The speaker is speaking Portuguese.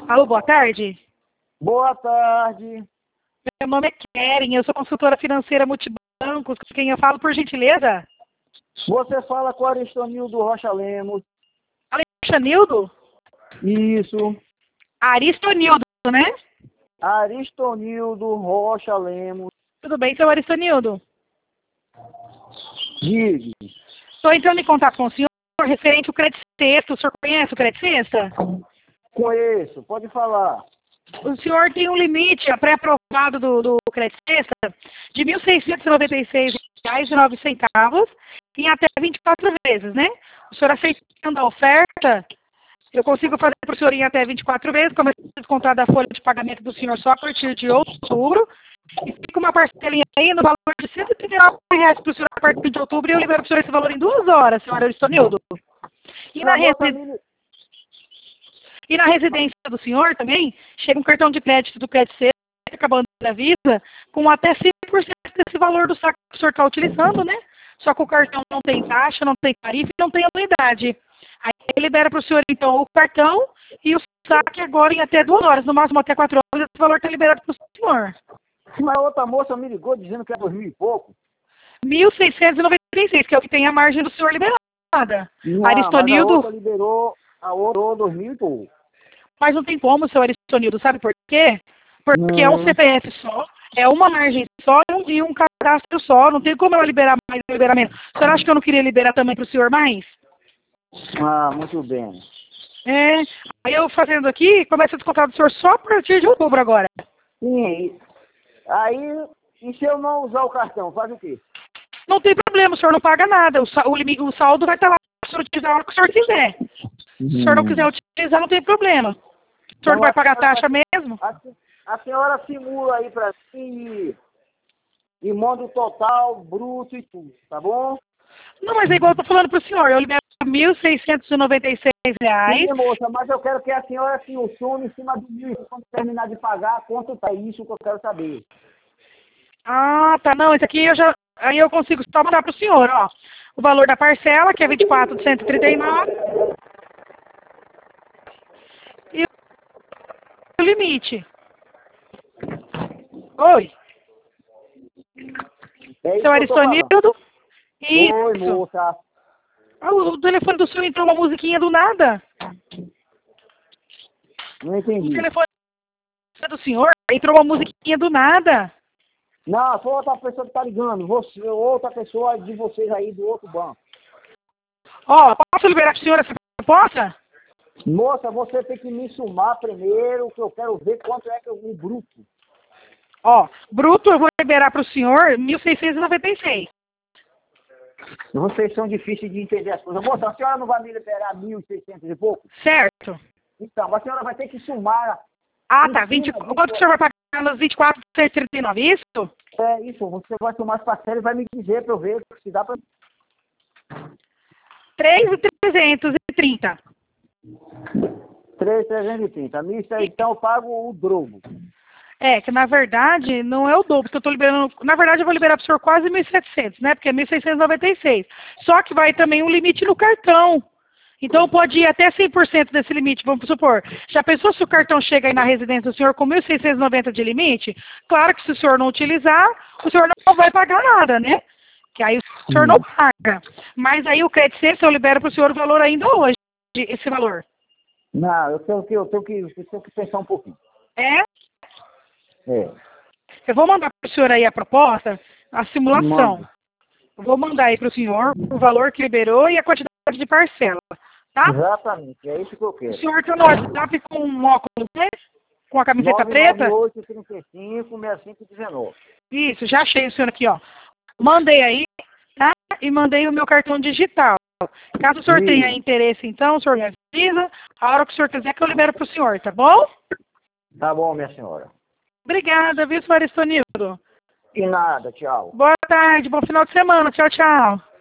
Alô, boa tarde. Boa tarde. Meu nome é Keren, eu sou consultora financeira multibancos. Com quem eu falo, por gentileza? Você fala com Aristonildo Rocha Lemos. Alexanildo? Isso. Aristonildo, né? Aristonildo Rocha Lemos. Tudo bem, seu Aristonildo? Diga. Estou entrando em contato com o senhor referente ao Credit Sexta. O senhor conhece o Credit Sexta? Conheço, pode falar. O senhor tem um limite pré-aprovado do Credit Sexta de R$ 1.696,09 em até 24 vezes, né? O senhor aceitando a oferta, eu consigo fazer para o senhor em até 24 vezes, começa a descontar da folha de pagamento do senhor só a partir de outubro, e fica uma parcelinha aí no valor de R$ 139 para o senhor a partir de outubro, e eu libero para o senhor esse valor em 2 horas, senhora Aristonildo. E na residência do senhor também, chega um cartão de crédito do Credit Sexta, acabando da Visa, com até 5% desse valor do saque que o senhor está utilizando, né? Só que o cartão não tem taxa, não tem tarifa e não tem anuidade. Aí ele libera para o senhor, então, o cartão e o saque agora em até 2 horas, no máximo até 4 horas, esse valor está liberado para o senhor. Mas a outra moça me ligou dizendo que é 2.000 e pouco. 1.696, que é o que tem a margem do senhor liberada. Não, Aristonildo... mas a outra liberou 2.000 e pouco. Mas não tem como, seu Aristonildo, sabe por quê? Porque é um CPF só, é uma margem só e um cadastro só. Não tem como ela liberar mais ou liberar menos. O senhor acha que eu não queria liberar também para o senhor mais? Ah, muito bem. É, aí eu fazendo aqui, começa a descontar do senhor só a partir de outubro agora. Sim, aí, e se eu não usar o cartão, faz o quê? Não tem problema, o senhor não paga nada. O saldo vai estar lá para o senhor utilizar a hora que o senhor quiser. Se o senhor não quiser utilizar, não tem problema. O senhor não vai pagar taxa mesmo? A senhora simula aí para mim e manda o total, bruto e tudo, tá bom? Não, mas é igual eu tô falando pro senhor. Eu libero R$ 1.696. Sim, moça, mas eu quero que a senhora se o some em cima do 1.000. Quando terminar de pagar, quanto tá isso que eu quero saber. Ah, tá. Não, esse aqui aí eu consigo só mandar pro senhor, ó. O valor da parcela, que é 24 de 139. E o limite. Oi. É isso Seu que eu tô Aristonildo? Isso. Oi, moça. Ah, o telefone do senhor entrou uma musiquinha do nada. Não O entendi. telefone do senhor entrou uma musiquinha do nada. Não, foi outra pessoa que tá ligando. Você, outra pessoa de vocês aí do outro banco. Ó, posso liberar pro senhor essa proposta? Moça, você tem que me sumar primeiro, que eu quero ver quanto é que o bruto. Ó, bruto eu vou liberar pro senhor R$ 1.696. Vocês são difíceis de entender as coisas. Moça, a senhora não vai me liberar 1.600 e pouco? Certo. Então, a senhora vai ter que sumar. Ah, tá. Quanto que o senhor vai pagar nos 24 de 139, isso? É isso, você vai somar as parcelas e vai me dizer para eu ver se dá para... 3.330. 3.330. Missa, então eu pago o dobro. É, que na verdade não é o dobro que eu tô liberando. Na verdade eu vou liberar pro senhor quase 1.700, né? Porque é 1.696. Só que vai também um limite no cartão. Então pode ir até 100% desse limite, vamos supor. Já pensou se o cartão chega aí na residência do senhor com 1.690 de limite? Claro que se o senhor não utilizar, o senhor não vai pagar nada, né? Que aí o senhor não paga. Mas aí o Credit Sexta eu libero para o senhor o valor ainda hoje, esse valor. Não, eu tenho que pensar um pouquinho. É? É. Eu vou mandar para o senhor aí a proposta, a simulação. Manda. Eu vou mandar aí para o senhor o valor que liberou e a quantidade de parcela, tá? Exatamente, é isso que eu quero. O senhor está no WhatsApp com um óculos, né? Com a camiseta preta? 998-35-65-19. Isso, já achei o senhor aqui, ó. Mandei aí, tá? E mandei o meu cartão digital. Caso o senhor tenha interesse, então, o senhor me avisa. A hora que o senhor quiser que eu libero para o senhor, tá bom? Tá bom, minha senhora. Obrigada, viu, senhor Aristonildo? E nada, tchau. Boa tarde, bom final de semana. Tchau, tchau.